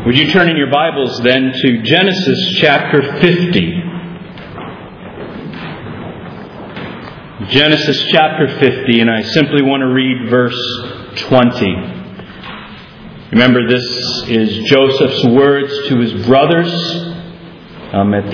Would you turn in your Bibles then to Genesis chapter 50? Genesis chapter 50, and I simply want to read verse 20. Remember, this is Joseph's words to his brothers at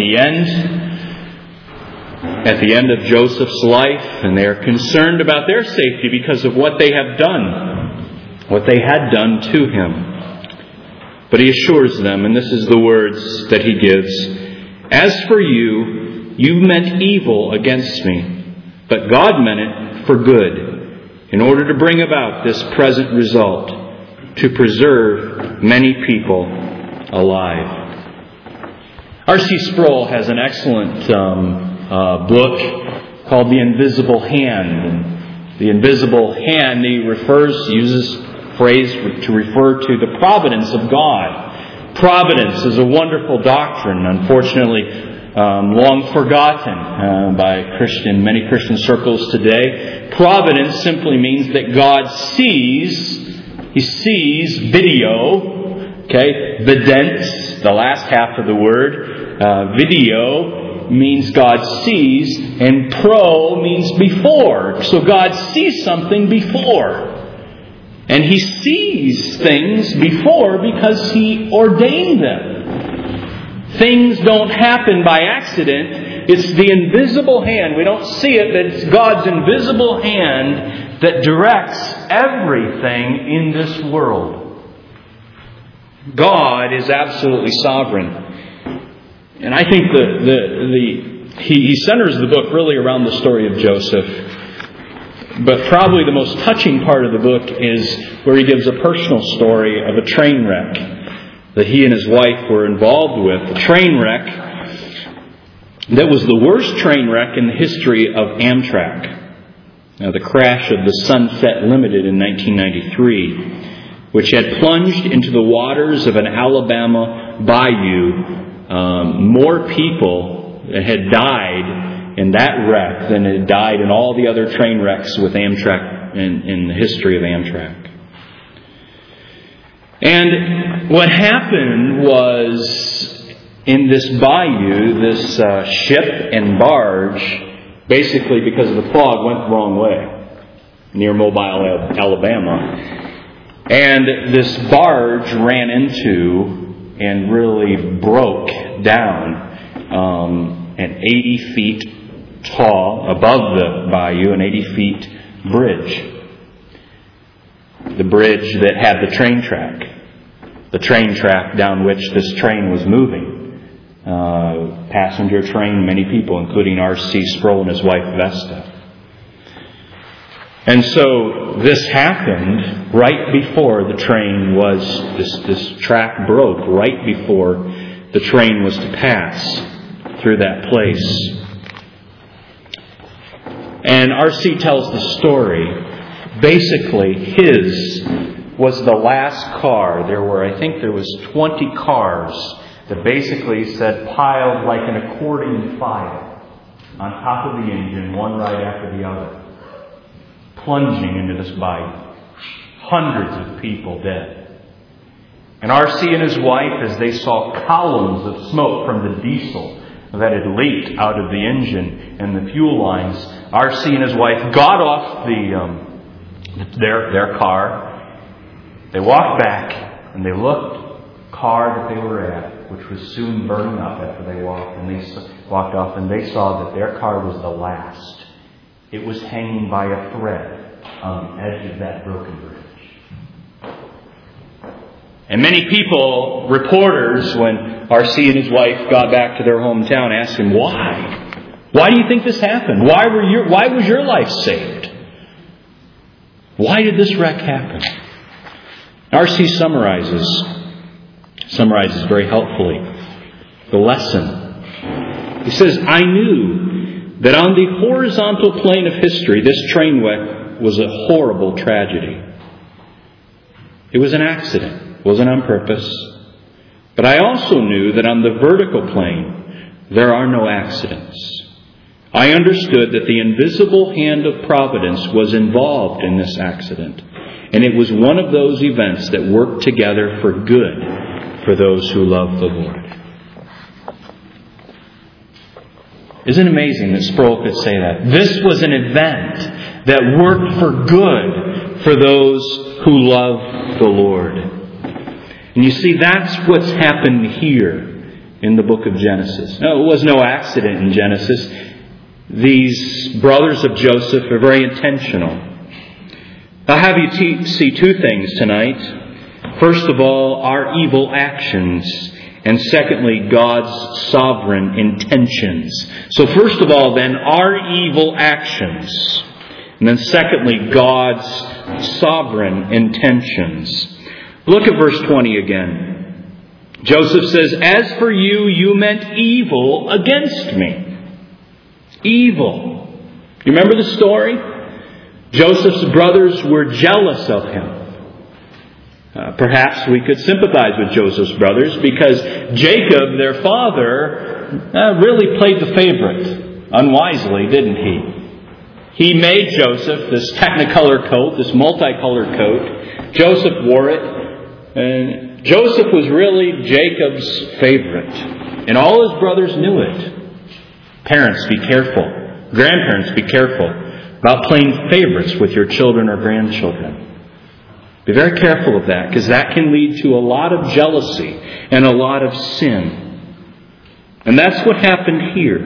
the end of Joseph's life, and they are concerned about their safety because of what they have done, what they had done to him. But he assures them, and this is the words that he gives, "As for you, you meant evil against me, but God meant it for good, in order to bring about this present result, to preserve many people alive." R.C. Sproul has an excellent book called The Invisible Hand. And the invisible hand, he uses phrase to refer to the providence of God. Providence is a wonderful doctrine, unfortunately long forgotten by many Christian circles today. Providence simply means that God sees. He sees video. Vidence, the last half of the word. Video means God sees, and pro means before. So God sees something before. And He sees things before because He ordained them. Things don't happen by accident. It's the invisible hand. We don't see it, but it's God's invisible hand that directs everything in this world. God is absolutely sovereign. And I think He centers the book really around the story of Joseph. But probably the most touching part of the book is where he gives a personal story of a train wreck that he and his wife were involved with. A train wreck that was the worst train wreck in the history of Amtrak. Now, the crash of the Sunset Limited in 1993, which had plunged into the waters of an Alabama bayou. More people had died in that wreck than had died in all the other train wrecks with Amtrak in the history of Amtrak. And what happened was, in this bayou, this ship and barge, basically because of the fog, went the wrong way near Mobile, Alabama. And this barge ran into and really broke down an 80 feet tall, above the bayou, an 80 feet bridge. The bridge that had the train track. The train track down which this train was moving. Passenger train, many people, including R.C. Sproul and his wife Vesta. And so this happened right before the train this track broke right before the train was to pass through that place. And R.C. tells the story. Basically, his was the last car. There was 20 cars that basically said piled like an accordion file on top of the engine, one right after the other, plunging into this bayou. Hundreds of people dead. And R.C. and his wife, as they saw columns of smoke from the diesel that had leaked out of the engine and the fuel lines, R.C. and his wife got off their car. They walked back and they looked at the car that they were at, which was soon burning up after they walked. And they walked off, and they saw that their car was the last. It was hanging by a thread on the edge of that broken bridge. And many people, reporters, when R.C. and his wife got back to their hometown, asked him, "Why? Why do you think this happened? Why was your life saved? Why did this wreck happen?" R.C. summarizes very helpfully the lesson. He says, "I knew that on the horizontal plane of history, this train wreck was a horrible tragedy. It was an accident. It wasn't on purpose. But I also knew that on the vertical plane, there are no accidents. I understood that the invisible hand of providence was involved in this accident. And it was one of those events that worked together for good for those who love the Lord. Isn't it amazing that Sproul could say that? This was an event that worked for good for those who love the Lord. And you see, that's what's happened here in the book of Genesis. No, it was no accident in Genesis. These brothers of Joseph are very intentional. I'll have you see two things tonight. First of all, our evil actions. And secondly, God's sovereign intentions. So first of all, then, our evil actions. And then secondly, God's sovereign intentions. Look at verse 20 again. Joseph says, "As for you, you meant evil against me." Evil. You remember the story? Joseph's brothers were jealous of him. Perhaps we could sympathize with Joseph's brothers because Jacob, their father, really played the favorite unwisely, didn't he? He made Joseph this technicolor coat, this multicolored coat. Joseph wore it, and Joseph was really Jacob's favorite. And all his brothers knew it. Parents, be careful. Grandparents, be careful about playing favorites with your children or grandchildren. Be very careful of that, because that can lead to a lot of jealousy and a lot of sin. And that's what happened here.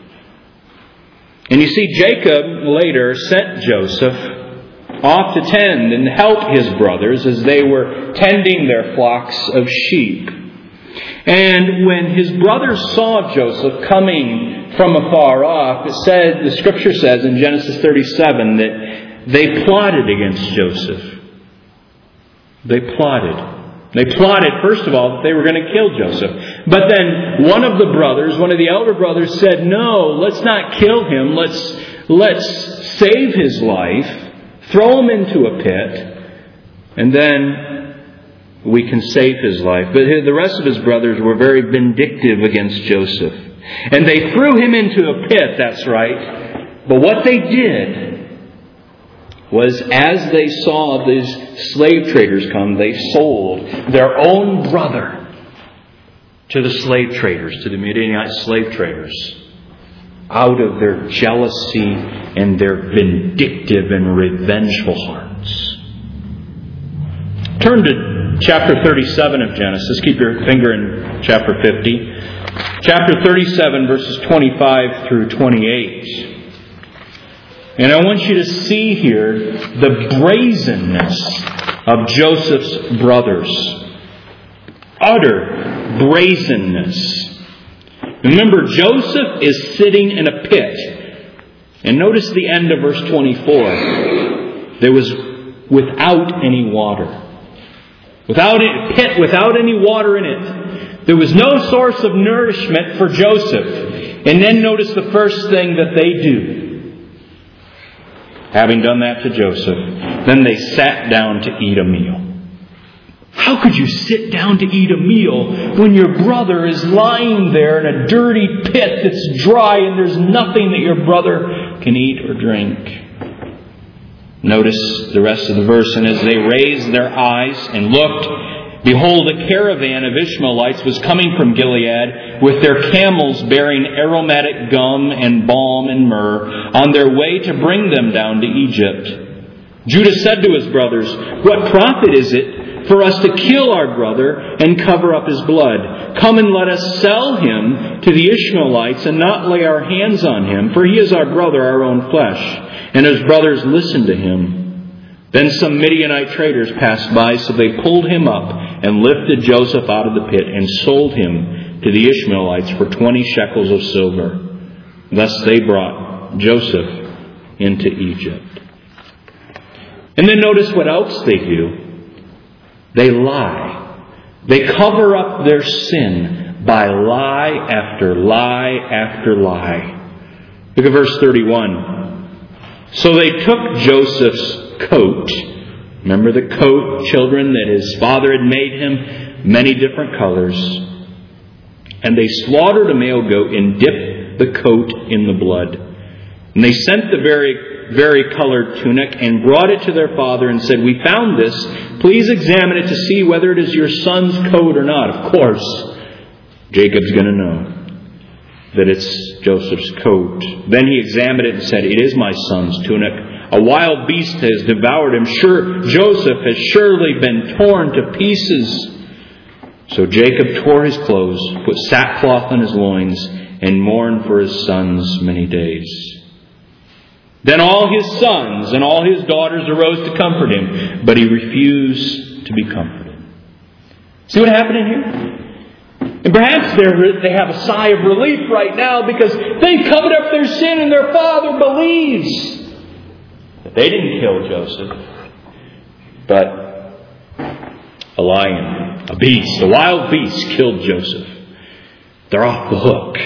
And you see, Jacob later sent Joseph off to tend and help his brothers as they were tending their flocks of sheep. And when his brothers saw Joseph coming from afar off, the Scripture says in Genesis 37 that they plotted against Joseph. They plotted. They plotted, first of all, that they were going to kill Joseph. But then one of the elder brothers said, "No, let's not kill him. Let's save his life, throw him into a pit, and then we can save his life." But the rest of his brothers were very vindictive against Joseph. And they threw him into a pit, that's right. But what they did was, as they saw these slave traders come, they sold their own brother to the slave traders, to the Midianite slave traders, out of their jealousy and their vindictive and revengeful hearts. Turn to chapter 37 of Genesis. Keep your finger in chapter 50. Chapter 37, verses 25 through 28. And I want you to see here the brazenness of Joseph's brothers. Utter brazenness. Remember, Joseph is sitting in a pit. And notice the end of verse 24. There was without any water. A pit without any water in it. There was no source of nourishment for Joseph. And then notice the first thing that they do. Having done that to Joseph, then they sat down to eat a meal. How could you sit down to eat a meal when your brother is lying there in a dirty pit that's dry and there's nothing that your brother can eat or drink? Notice the rest of the verse. "And as they raised their eyes and looked, behold, a caravan of Ishmaelites was coming from Gilead with their camels bearing aromatic gum and balm and myrrh on their way to bring them down to Egypt. Judah said to his brothers, 'What profit is it for us to kill our brother and cover up his blood? Come and let us sell him to the Ishmaelites and not lay our hands on him, for he is our brother, our own flesh.' And his brothers listened to him. Then some Midianite traders passed by, so they pulled him up and lifted Joseph out of the pit and sold him to the Ishmaelites for 20 shekels of silver. Thus they brought Joseph into Egypt." And then notice what else they do. They lie. They cover up their sin by lie after lie after lie. Look at verse 31. "So they took Joseph's coat." Remember the coat, children, that his father had made him, many different colors. "And they slaughtered a male goat and dipped the coat in the blood. And they sent the very vari-colored tunic and brought it to their father and said, "We found this. Please examine it to see whether it is your son's coat or not." Of course, Jacob's going to know that it's Joseph's coat. Then he examined it and said, "It is my son's tunic. A wild beast has devoured him. Joseph has surely been torn to pieces." So Jacob tore his clothes, put sackcloth on his loins, and mourned for his sons many days. Then all his sons and all his daughters arose to comfort him, but he refused to be comforted. See what happened in here? And perhaps they have a sigh of relief right now because they've covered up their sin and their father believes that they didn't kill Joseph, but a lion, a beast, a wild beast killed Joseph. They're off the hook.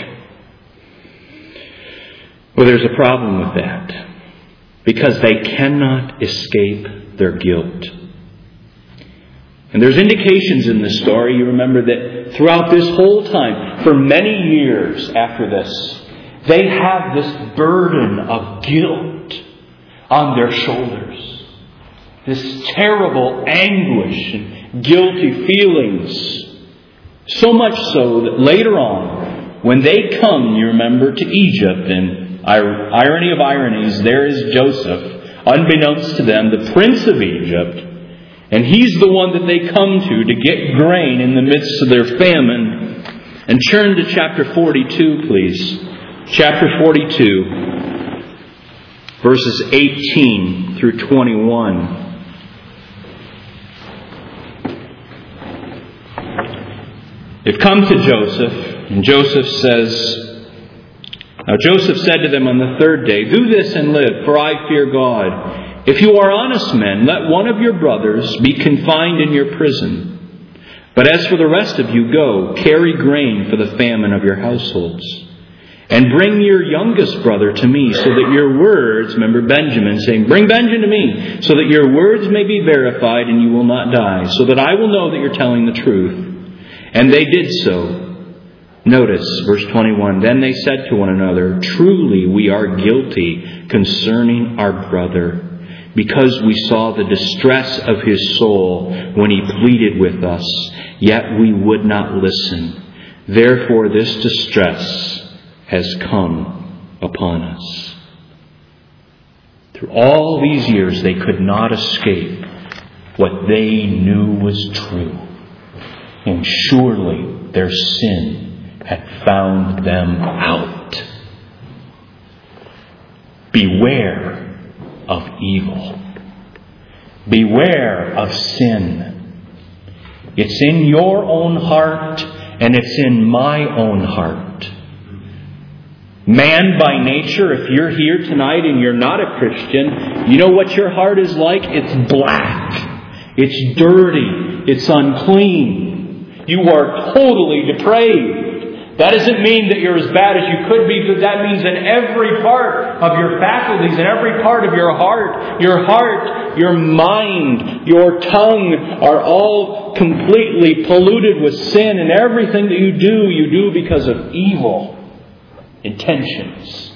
Well, there's a problem with that because they cannot escape their guilt. And there's indications in this story, you remember, that throughout this whole time, for many years after this, they have this burden of guilt on their shoulders. This terrible anguish and guilty feelings. So much so that later on, when they come, you remember, to Egypt, and irony of ironies, there is Joseph, unbeknownst to them, the prince of Egypt. And he's the one that they come to get grain in the midst of their famine. And turn to chapter 42, please. Chapter 42, verses 18 through 21. They've come to Joseph, and Joseph says, "Now Joseph said to them on the third day, 'Do this and live, for I fear God. If you are honest men, let one of your brothers be confined in your prison. But as for the rest of you, go, carry grain for the famine of your households. And bring your youngest brother to me, so that your words,'" remember Benjamin saying, "Bring Benjamin to me, so that your words may be verified and you will not die, so that I will know that you're telling the truth." And they did so. Notice verse 21. "Then they said to one another, 'Truly we are guilty concerning our brother, because we saw the distress of his soul when he pleaded with us, yet we would not listen. Therefore this distress has come upon us.'" Through all these years they could not escape what they knew was true. And surely their sin had found them out. Beware of evil. Beware of sin. It's in your own heart and it's in my own heart. Man by nature, if you're here tonight and you're not a Christian, you know what your heart is like? It's black. It's dirty. It's unclean. You are totally depraved. That doesn't mean that you're as bad as you could be, but that means in every part of your faculties, in every part of your heart, your mind, your tongue are all completely polluted with sin, and everything that you do because of evil intentions.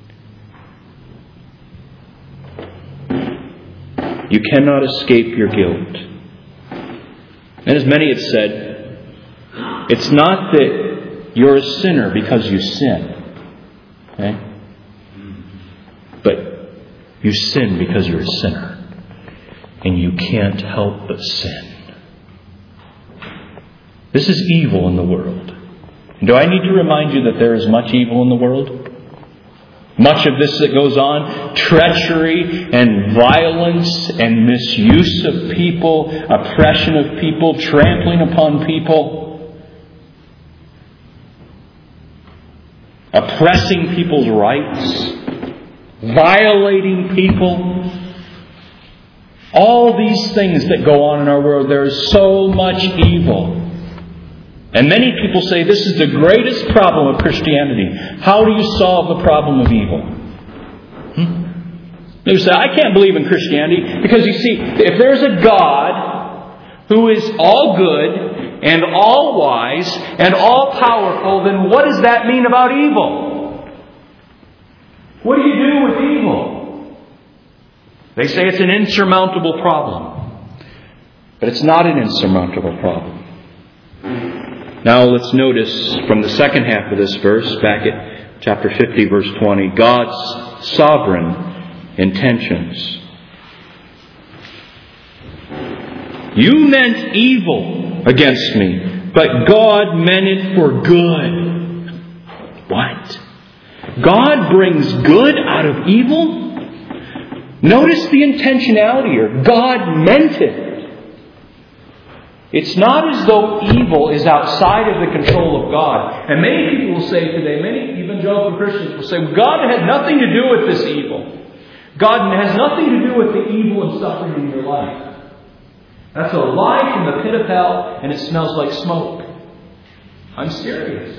You cannot escape your guilt. And as many have said, it's not that you're a sinner because you sin. Okay? But you sin because you're a sinner. And you can't help but sin. This is evil in the world. And do I need to remind you that there is much evil in the world? Much of this that goes on, treachery and violence and misuse of people, oppression of people, trampling upon people, oppressing people's rights, violating people. All these things that go on in our world, there is so much evil. And many people say this is the greatest problem of Christianity. How do you solve the problem of evil? They say, I can't believe in Christianity because you see, if there's a God who is all good and all wise and all powerful, then what does that mean about evil? What do you do with evil? They say it's an insurmountable problem. But it's not an insurmountable problem. Now let's notice from the second half of this verse, back at chapter 50, verse 20, God's sovereign intentions. You meant evil against me, but God meant it for good. What? God brings good out of evil? Notice the intentionality here. God meant it. It's not as though evil is outside of the control of God. And many people will say today, many evangelical Christians will say, well, God had nothing to do with this evil. God has nothing to do with the evil and suffering in your life. That's a lie from the pit of hell, and it smells like smoke. I'm serious.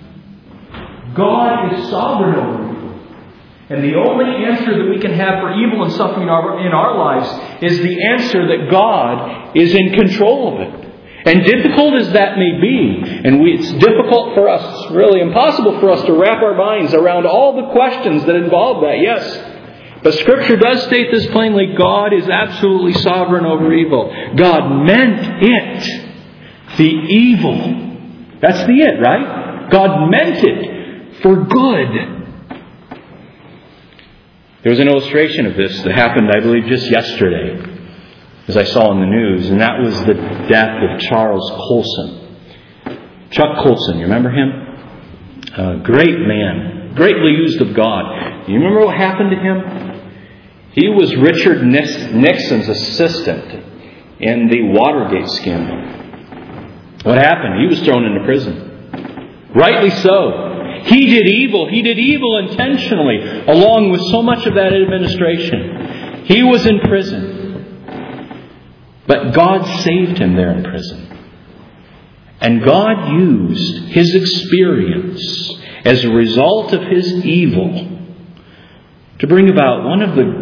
God is sovereign over evil. And the only answer that we can have for evil and suffering in our lives is the answer that God is in control of it. And difficult as that may be, and it's difficult for us, really impossible for us to wrap our minds around all the questions that involve that, yes. But Scripture does state this plainly, God is absolutely sovereign over evil. God meant it, the evil. That's the it, right? God meant it for good. There was an illustration of this that happened, I believe, just yesterday, as I saw in the news, and that was the death of Charles Colson. Chuck Colson, you remember him? A great man, greatly used of God. You remember what happened to him? He was Richard Nixon's assistant in the Watergate scandal. What happened? He was thrown into prison. Rightly so. He did evil. He did evil intentionally, along with so much of that administration. He was in prison. But God saved him there in prison. And God used his experience as a result of his evil to bring about one of the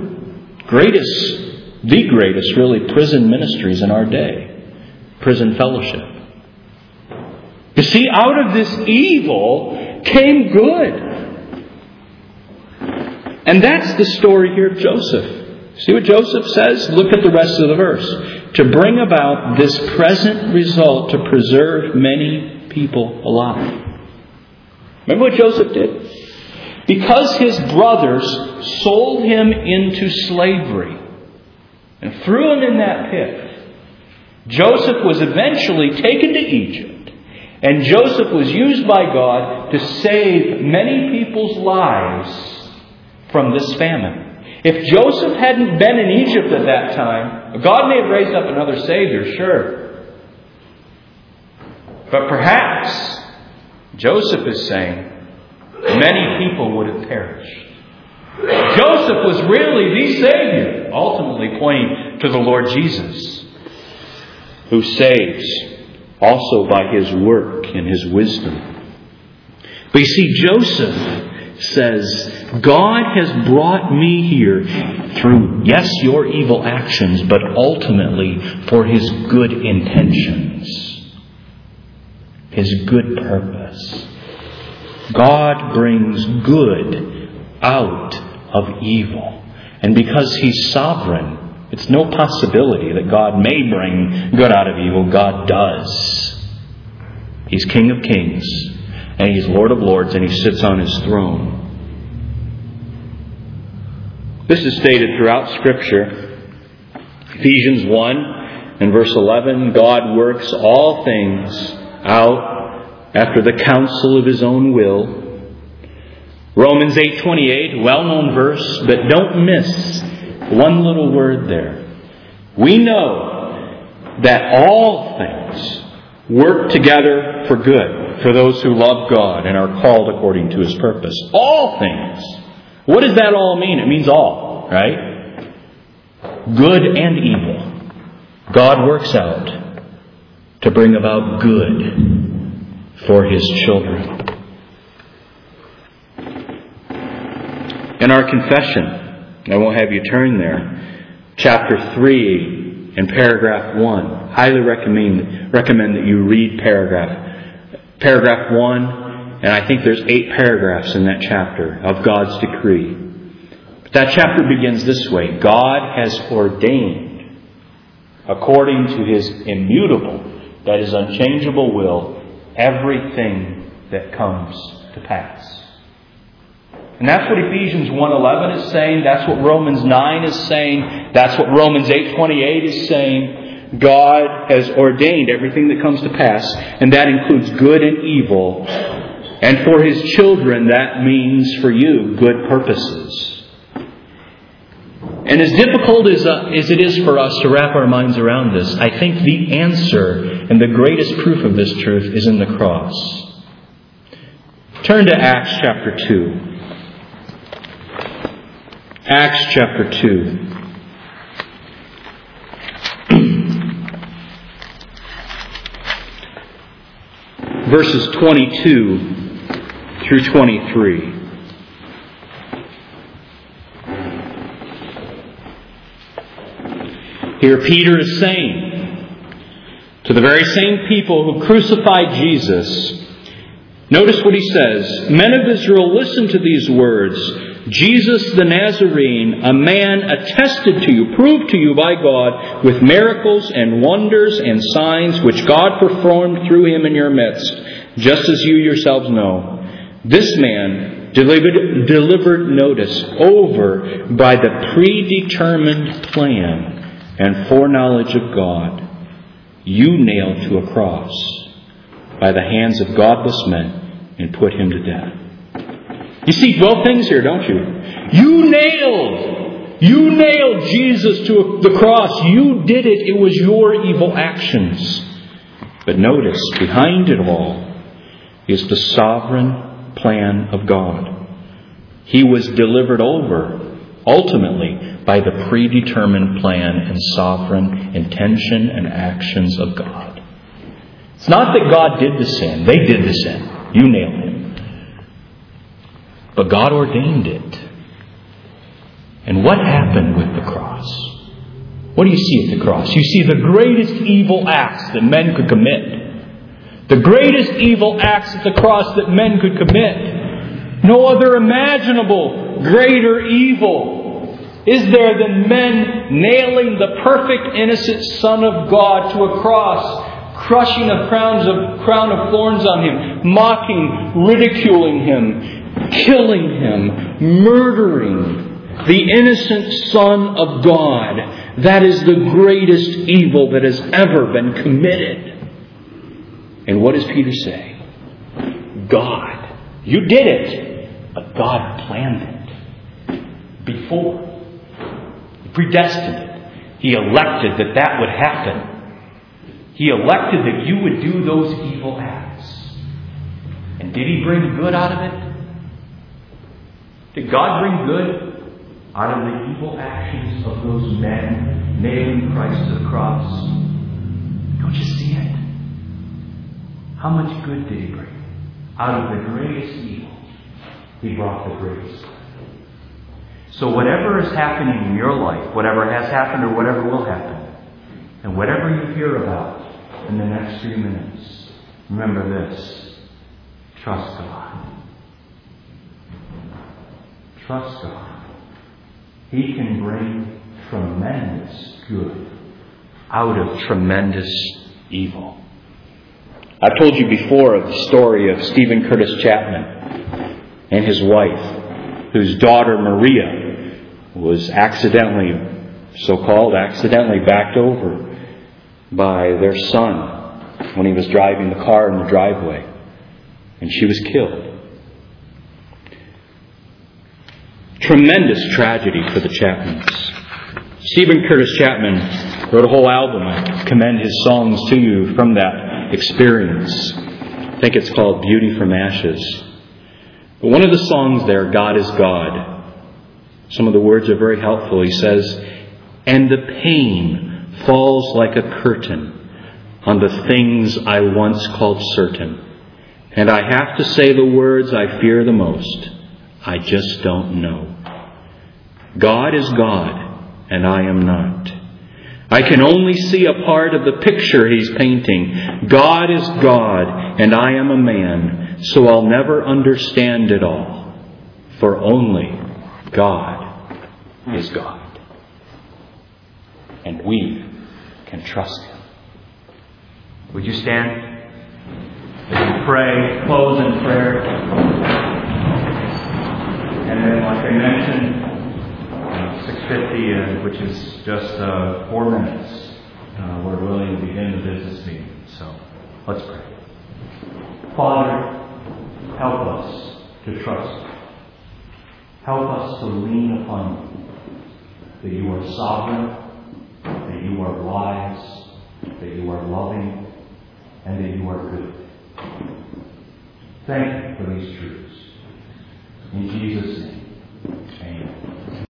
greatest really, prison ministries in our day. Prison fellowship. You see, out of this evil came good. And that's the story here of Joseph. See what Joseph says? Look at the rest of the verse. To bring about this present result to preserve many people alive. Remember what Joseph did? Because his brothers sold him into slavery and threw him in that pit, Joseph was eventually taken to Egypt. And Joseph was used by God to save many people's lives from this famine. If Joseph hadn't been in Egypt at that time, God may have raised up another Savior, sure. But perhaps Joseph is saying, many people would have perished. Joseph was really the Savior, ultimately pointing to the Lord Jesus, who saves also by His work and His wisdom. But you see, Joseph says, God has brought me here through, yes, your evil actions, but ultimately for His good intentions, His good purpose. God brings good out of evil. And because He's sovereign, it's no possibility that God may bring good out of evil. God does. He's King of Kings, and He's Lord of Lords, and He sits on His throne. This is stated throughout Scripture. Ephesians 1 and verse 11, God works all things out after the counsel of His own will. Romans 8:28, well-known verse, but don't miss one little word there. We know that all things work together for good for those who love God and are called according to His purpose. All things. What does that all mean? It means all, right? Good and evil. God works out to bring about good for His children. In our confession, I won't have you turn there, chapter 3 and paragraph 1. Highly recommend that you read paragraph 1, and I think there's 8 paragraphs in that chapter of God's decree. That chapter begins this way. God has ordained, according to His immutable, that is unchangeable will, everything that comes to pass. And that's what Ephesians 1:11 is saying. That's what Romans 9 is saying. That's what Romans 8:28 is saying. God has ordained everything that comes to pass, and that includes good and evil. And for His children, that means for you good purposes. And as difficult as it is for us to wrap our minds around this, I think the answer and the greatest proof of this truth is in the cross. Turn to Acts chapter 2. Acts chapter 2. Verses 22 through 23. Here Peter is saying to the very same people who crucified Jesus, notice what he says, "Men of Israel, listen to these words. Jesus the Nazarene, a man attested to you, proved to you by God with miracles and wonders and signs which God performed through Him in your midst, just as you yourselves know. This man delivered notice over by the predetermined plan and foreknowledge of God, you nailed to a cross by the hands of godless men and put Him to death." You see both things here, don't you? You nailed Jesus to the cross. You did it. It was your evil actions. But notice, behind it all is the sovereign plan of God. He was delivered over, ultimately, by the predetermined plan and sovereign intention and actions of God. It's not that God did the sin. They did the sin. You nailed Him. But God ordained it. And what happened with the cross? What do you see at the cross? You see the greatest evil acts that men could commit. The greatest evil acts at the cross that men could commit. No other imaginable greater evil is there than men nailing the perfect, innocent Son of God to a cross, crushing a crown of thorns on Him, mocking, ridiculing Him, killing Him, murdering the innocent Son of God. That is the greatest evil that has ever been committed. And what does Peter say? God, you did it, but God planned it before. He predestined it. He elected that would happen. He elected that you would do those evil acts. And did He bring good out of it? Did God bring good out of the evil actions of those men nailing Christ to the cross? Don't you see it? How much good did He bring? Out of the greatest evil, He brought the greatest good. So whatever is happening in your life, whatever has happened or whatever will happen, and whatever you hear about in the next few minutes, remember this: trust God. Trust God. He can bring tremendous good out of tremendous evil. I've told you before of the story of Stephen Curtis Chapman and his wife, whose daughter Maria was accidentally backed over by their son when he was driving the car in the driveway, and she was killed. Tremendous tragedy for the Chapmans. Stephen Curtis Chapman wrote a whole album. I commend his songs to you from that experience. I think it's called Beauty from Ashes. But one of the songs there, God is God, some of the words are very helpful. He says, "And the pain falls like a curtain on the things I once called certain. And I have to say the words I fear the most. I just don't know. God is God, and I am not. I can only see a part of the picture He's painting. God is God, and I am a man, so I'll never understand it all. For only God is God. And we can trust Him. Would you stand? Pray, close in prayer. And then, like I mentioned, 6:50, which is just 4 minutes, we're willing to begin the business meeting. So, let's pray. Father, help us to trust. Help us to lean upon you, that you are sovereign, that you are wise, that you are loving, and that you are good. Thank you for these truths. In Jesus' name, amen.